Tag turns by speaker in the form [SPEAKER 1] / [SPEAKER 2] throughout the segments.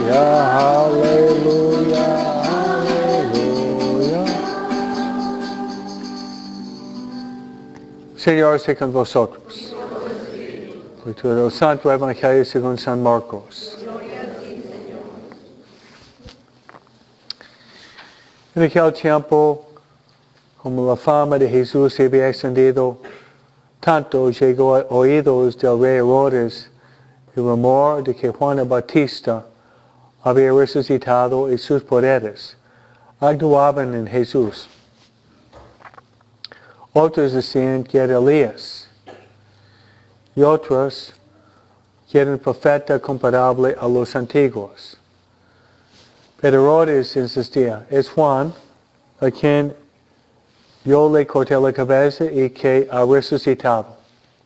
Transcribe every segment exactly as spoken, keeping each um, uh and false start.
[SPEAKER 1] aleluya, aleluya. Señor esté con vosotros. Lectura del Santo Evangelio según San Marcos. En aquel tiempo, como la fama de Jesús se había extendido, tanto llegó a oídos del rey Herodes el rumor de que Juan el Bautista había resucitado y sus poderes actuaban en Jesús. Otros decían que era Elías, y otros que era un profeta comparable a los antiguos. Pero Herodes insistía, es Juan a quien yo le corté la cabeza y que ha resucitado.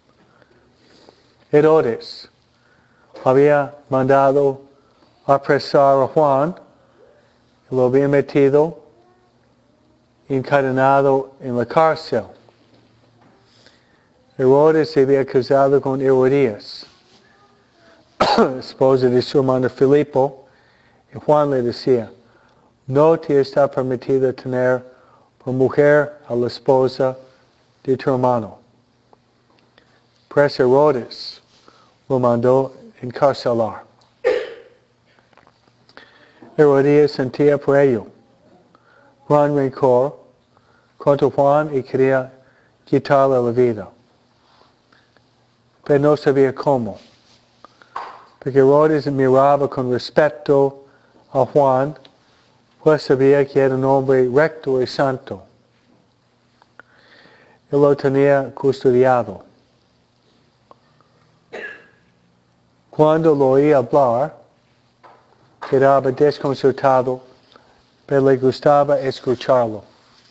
[SPEAKER 1] Herodes había mandado apresar a Juan, y lo había metido encadenado en la cárcel. Herodes se había casado con Herodías, esposa de su hermano Filipo, y Juan le decía, no te está permitido tener por mujer a la esposa de tu hermano. Pues Herodes lo mandó encarcelar. Herodías sentía por ello gran rencor contra Juan y quería quitarle la vida. Pero no sabía cómo. Porque Herodes miraba con respeto a Juan, pues sabía que era un hombre recto y santo. Él lo tenía custodiado. Cuando lo oía hablar, quedaba desconcertado, pero le gustaba escucharlo.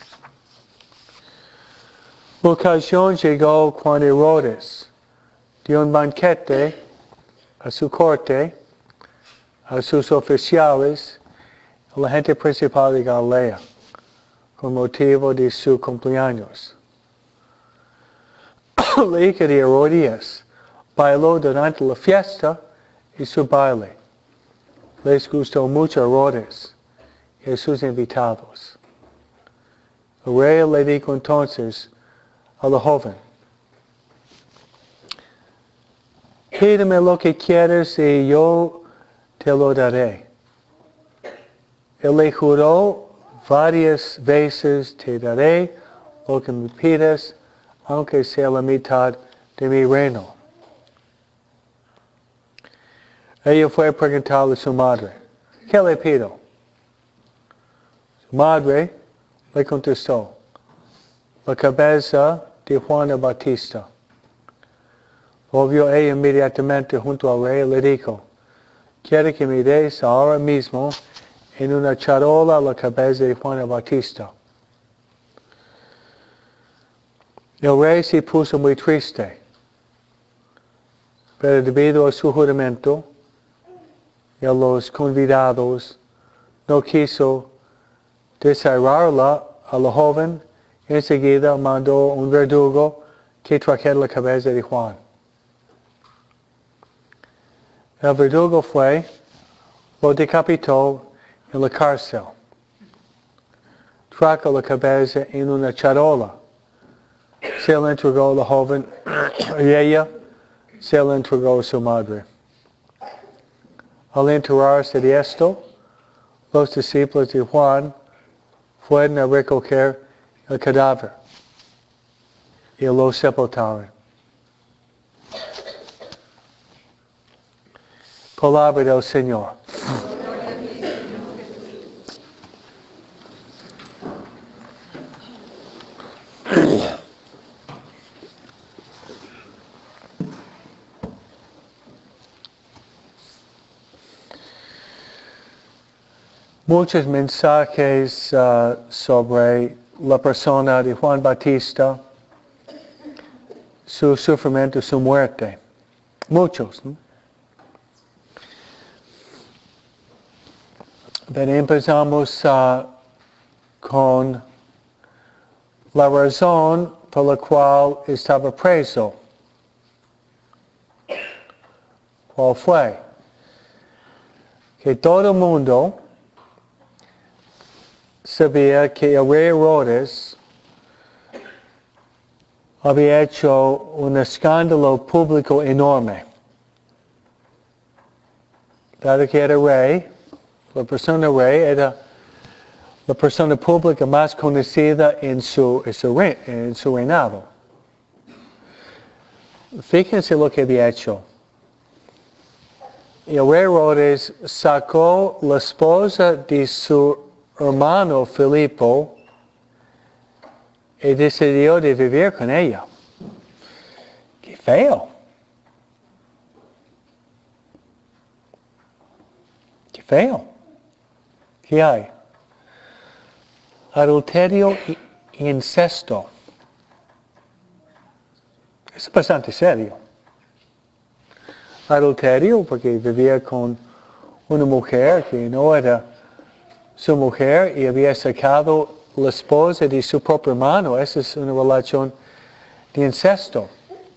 [SPEAKER 1] La ocasión llegó cuando Herodes dio un banquete a su corte, a sus oficiales, a la gente principal de Galilea, con motivo de su cumpleaños. La hija de Herodías bailó durante la fiesta y su baile les gustó mucho a Herodes y a sus invitados. El rey le dijo entonces a la joven, pídeme lo que quieres y yo te lo daré. Él le juró varias veces, te daré lo que me pides, aunque sea la mitad de mi reino. Ella fue a preguntarle a su madre, ¿qué le pido? Su madre le contestó, la cabeza de Juan el Bautista. Volvió ella inmediatamente junto al rey y le dijo, quiere que me des ahora mismo en una charola la cabeza de Juan el Bautista. El rey se puso muy triste, pero debido a su juramento y a los convidados, no quiso desarrarla a la joven. Enseguida mandó un verdugo que trajera la cabeza de Juan. El verdugo fue, lo decapitó en la cárcel. Trajo la cabeza en una charola. Se la entregó a la joven y ella se la entregó a su madre. Al enterarse de esto, los discípulos de Juan fueron a recoger el cadáver y lo sepultaron. Palabra del Señor. Muchos mensajes uh, sobre la persona de Juan Bautista, su sufrimiento, su muerte. Muchos, ¿no? Pero empezamos uh, con la razón por la cual estaba preso. ¿Cuál fue? que todo el mundo sabía que el rey Herodes había hecho un escándalo público enorme. Dado que era rey, la persona rey era la persona pública más conocida en su, en su, rein, en su reinado. Fíjense lo que había hecho. El rey Herodes sacó la esposa de su hermano Filipo y decidió de vivir con ella. ¡Qué feo! ¡Qué feo! ¿Qué hay? Adulterio e incesto. Es bastante serio. Adulterio porque vivía con una mujer que no era su mujer y había sacado la esposa de su propio hermano. Esa es una relación de incesto.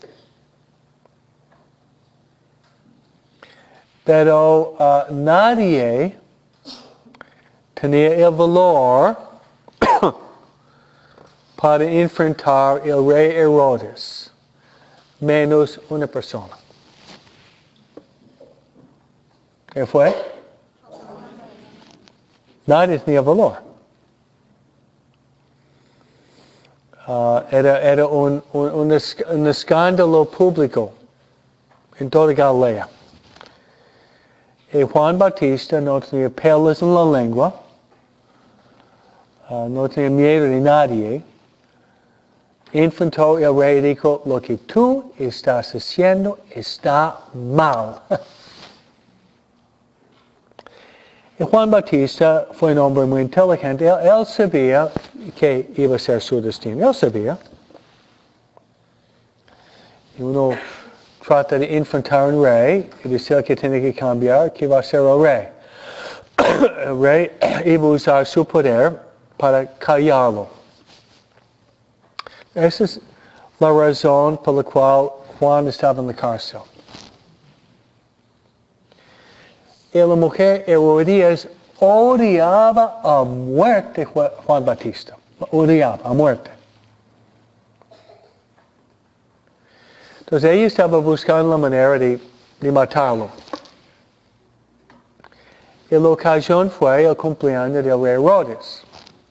[SPEAKER 1] Pero uh, nadie tenía el valor para enfrentar el rey Herodes, menos una persona. ¿Qué fue? Nadie tenía valor. Uh, era era un, un, un, un escándalo público en toda Galilea. Y Juan Bautista no tenía pelos en la lengua, uh, no tenía miedo de nadie. Enfrentó el rey y dijo, lo que tú estás haciendo está mal. Y Juan Bautista fue un hombre muy inteligente. Él, él sabía que iba a ser su destino. Él sabía. Y uno trata de enfrentar a un rey y decir que tiene que cambiar, que va a ser el rey. El rey iba a usar su poder para callarlo. Esa es la razón por la cual Juan estaba en la cárcel. Y la mujer Herodías odiaba a muerte Juan Bautista. Odiaba a muerte. Entonces ella estaba buscando la manera de, de matarlo. Y la ocasión fue el cumpleaños del rey Herodes.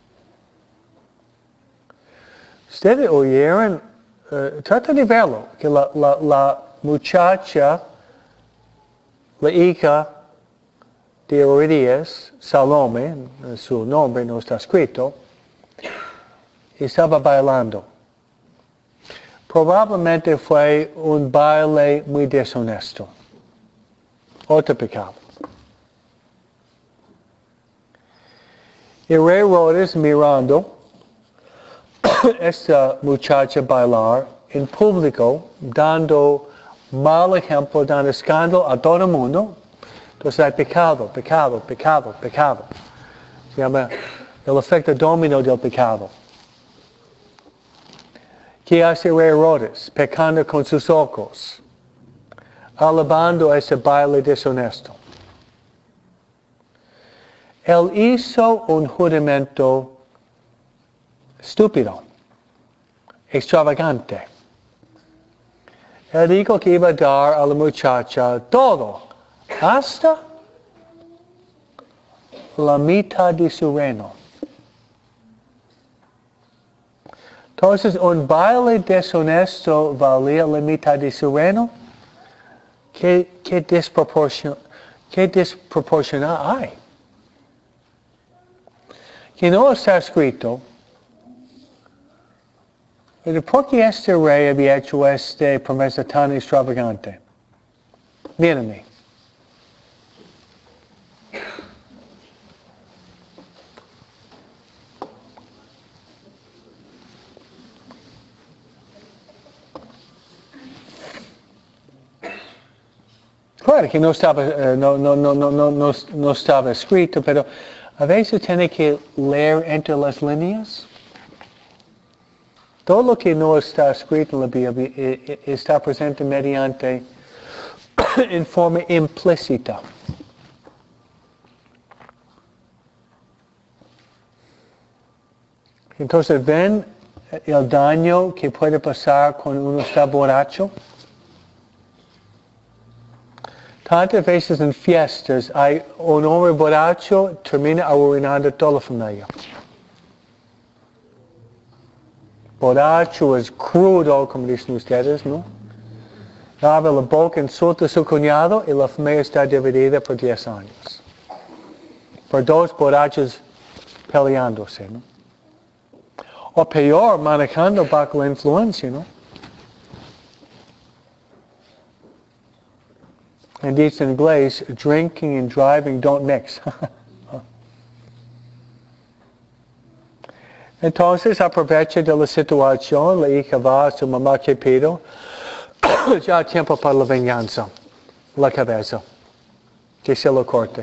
[SPEAKER 1] Ustedes oyeron, uh, trata de verlo, que la, la, la muchacha, la hija de Herodías, Salome, su nombre no está escrito, estaba bailando. Probablemente fue un baile muy deshonesto. Otro pecado. Y el rey Herodes mirando esta muchacha bailar en público, dando mal ejemplo, dando escándalo a todo el mundo. Entonces hay pecado, pecado, pecado, pecado. Se llama el efecto dominó del pecado. ¿Qué hace el rey Herodes? Pecando con sus ojos, alabando ese baile deshonesto. Él hizo un juramento estúpido, extravagante. Él dijo que iba a dar a la muchacha todo, hasta la mitad de su reino. Entonces, un baile deshonesto valía la mitad de su reino. ¿Qué, qué, desproporcion, qué desproporcional hay? Que no está escrito. ¿Por qué este rey había hecho esta promesa tan extravagante? Mírame. Claro que no estaba, uh, no, no, no, no, no, no, no estaba escrito, pero a veces tiene que leer entre las líneas. Todo lo que no está escrito en la Biblia está presente mediante, en forma implícita. Entonces ven el daño que puede pasar cuando uno está borracho. Tantas veces en fiestas hay un hombre borracho termina arruinando toda la familia. Borracho es crudo, como dicen ustedes, ¿no? Abre la boca, insulta a su cuñado y la familia está dividida por diez años. Por dos borrachos peleándose, ¿no? O peor, manejando bajo la influencia, ¿no? And dice en inglés, drinking and driving don't mix. Entonces aprovecha de la situación, la hija va a su mamá que pido, ya tiempo para la venganza, la cabeza, que se lo corte.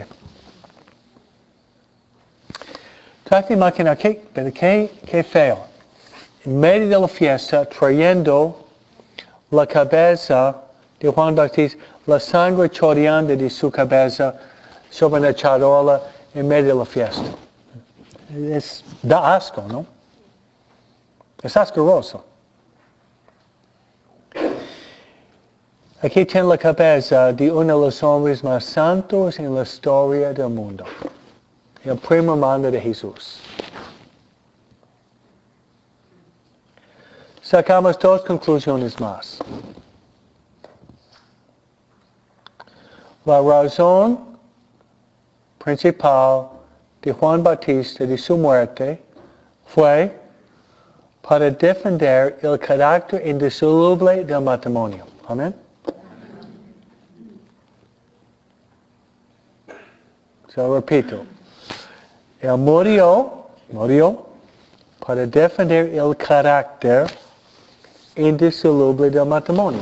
[SPEAKER 1] Trate de imaginar, qué, qué, qué feo, en medio de la fiesta, trayendo la cabeza de Juan Bautista, la sangre chorreando de su cabeza sobre una charola en medio de la fiesta. Es, da asco, ¿no? Es asqueroso. Aquí tiene la cabeza de uno de los hombres más santos en la historia del mundo. El primo hermano de Jesús. Sacamos dos conclusiones más. La razón principal de Juan Bautista de su muerte fue para defender el carácter indisoluble del matrimonio. Amén. Se lo repito. Él murió, murió para defender el carácter indisoluble del matrimonio.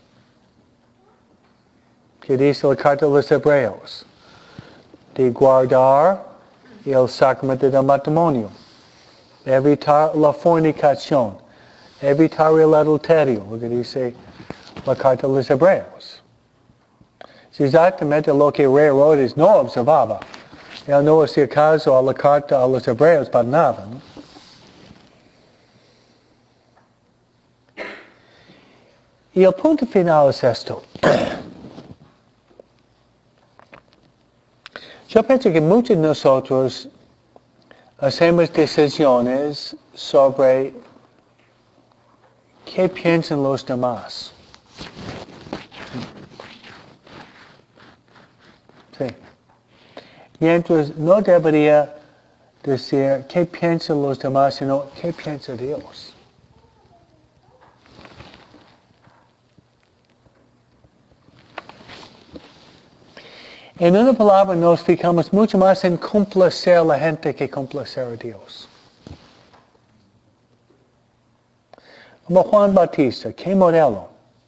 [SPEAKER 1] Que dice la carta de los Hebreos, de guardar el sacramento del matrimonio, evitar la fornicación, evitar el adulterio, lo que dice la carta de los Hebreos. Es exactamente lo que Rey Herodes no observaba. Él no hacía caso a la carta a los Hebreos para nada, ¿no? Y el punto final es esto. Yo pienso que muchos de nosotros hacemos decisiones sobre qué piensan los demás. Sí. Mientras no debería decir qué piensan los demás, sino qué piensa Dios. En una palabra, nos fijamos mucho más en complacer a la gente que complacer a Dios. Como Juan Bautista, ¿qué modelo?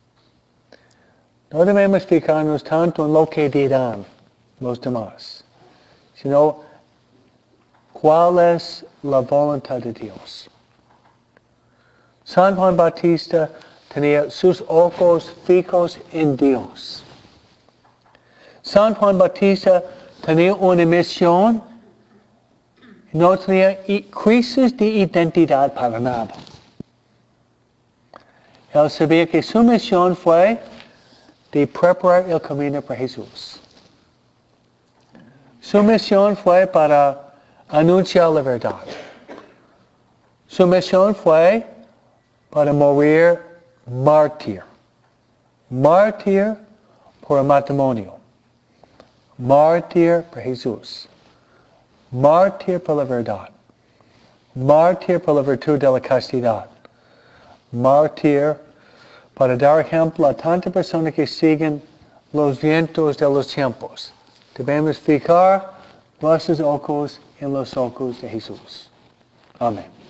[SPEAKER 1] No debemos fijarnos tanto en lo que dirán los demás, sino cuál es la voluntad de Dios. San Juan Bautista tenía sus ojos fijos en Dios. San Juan Bautista tenía una misión, no tenía crisis de identidad para nada. Él sabía que su misión fue de preparar el camino para Jesús. Su misión fue para anunciar la verdad. Su misión fue para morir mártir. Mártir por el matrimonio. Mártir por Jesús. Mártir por la verdad. Mártir por la virtud de la castidad. Mártir para dar ejemplo a tantas personas que siguen los vientos de los tiempos. Debemos fijar nuestros ojos en los ojos de Jesús. Amén.